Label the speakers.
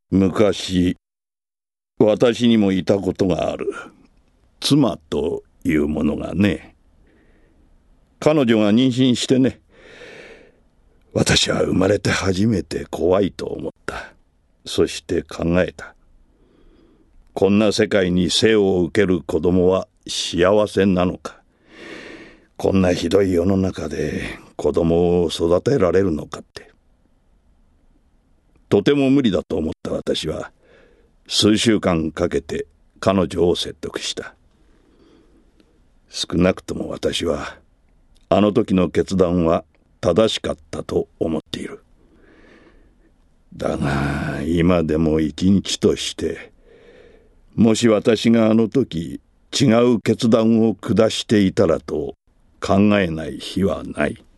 Speaker 1: 昔、私にもいたことがある。妻というものがね。彼女が妊娠してね。私は生まれて初めて怖いと思った。そして考えた。こんな世界に生を受ける子供は幸せなのか。こんなひどい世の中で子供を育てられるのかって。とても無理だと思った私は、数週間かけて彼女を説得した。少なくとも私は、あの時の決断は正しかったと思っている。だが、今でも一日として、もし私があの時違う決断を下していたらと考えない日はない。